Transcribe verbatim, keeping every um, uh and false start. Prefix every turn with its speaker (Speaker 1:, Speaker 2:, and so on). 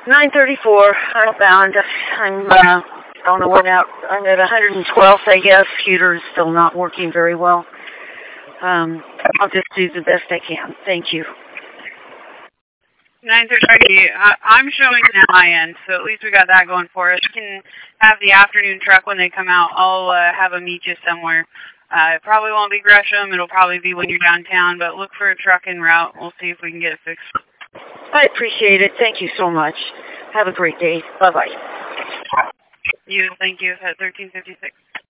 Speaker 1: nine thirty-four, outbound. I'm, uh, don't know what out. I'm at one hundred twelfth, I guess. Computer is still not working very well. Um, I'll just do the best I can. Thank you.
Speaker 2: nine thirty, I'm showing at my end, so at least we got that going for us. We can have the afternoon truck when they come out. I'll uh, have them meet you somewhere. Uh, it probably won't be Gresham. It'll probably be when you're downtown, but look for a truck en route. We'll see if we can get it fixed.
Speaker 1: I appreciate it. Thank you so much. Have a great day. Bye-bye.
Speaker 2: You, thank you, at thirteen fifty-six.